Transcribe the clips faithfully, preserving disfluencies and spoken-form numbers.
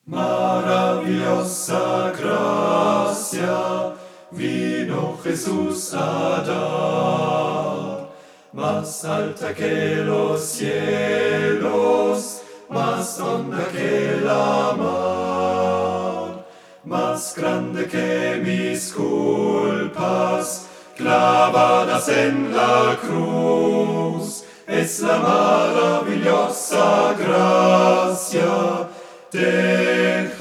Maravillosa gracia vino Jesús a dar, más alta que los cielos, más honda que la mar, más grande que mis culpas, clavadas en la cruz. Es la maravillosa gracia de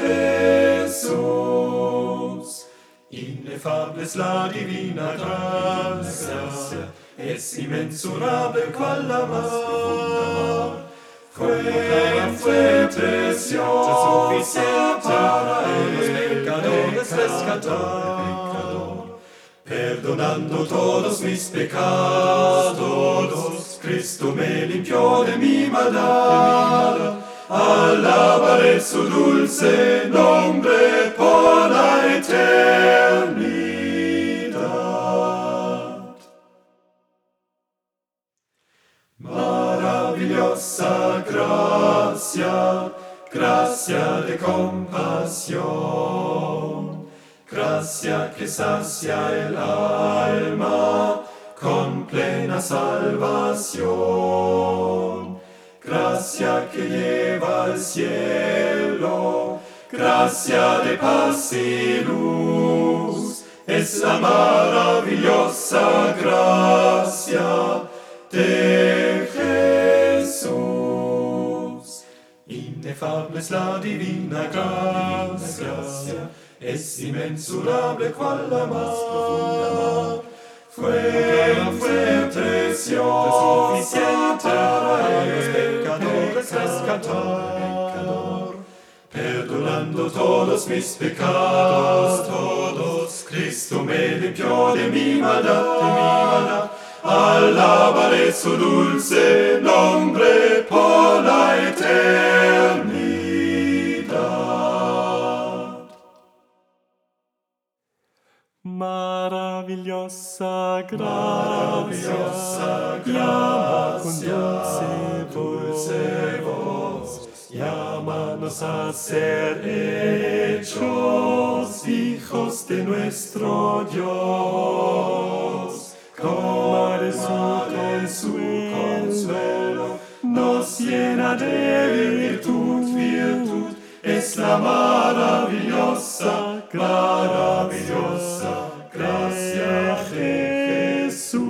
Jesús. Inefable es la divina gracia, es inmensurable cual la mar. Fue, fue preciosa, suficiente para los pecadores rescatar, perdonando todos mis pecados. Cristo me limpió de mi maldad. Alabaré su dulce nombre por la eternidad. Maravillosa gracia, gracia de compasión, gracia que sacia el alma con plena salvación, gracia que lleva al cielo, gracia de paz y luz. Es la maravillosa gracia de Jesús. Inefable es la divina gracia, es inmensurable cual la más profunda mar. Fue, fue preciosa, suficiente para los pecadores rescatar, perdonando todos mis pecados, todos. Cristo me limpió de mi maldad, de mi maldad. Alabaré su dulce nombre por la eternidad. Maravillosa gracia, Maravillosa gracia, con dulce voz, llámanos a ser hechos hijos de nuestro Dios. Como de su consuelo nos llena de virtud, virtud. Es la maravillosa, maravillosa gracia de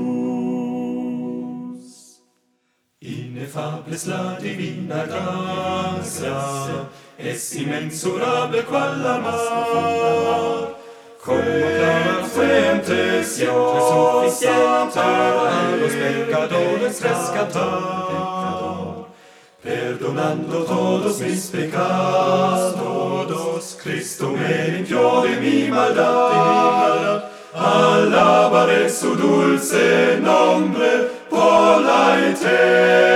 Jesús. Inefable es la divina gracia, es inmensurable cual la mar. Fue, fue preciosa, suficiente para los pecadores rescatar, perdonando todos mis pecados, todos. Cristo me limpió de mi maldad, de mi maldad. Alabaré su dulce nombre por la eternidad.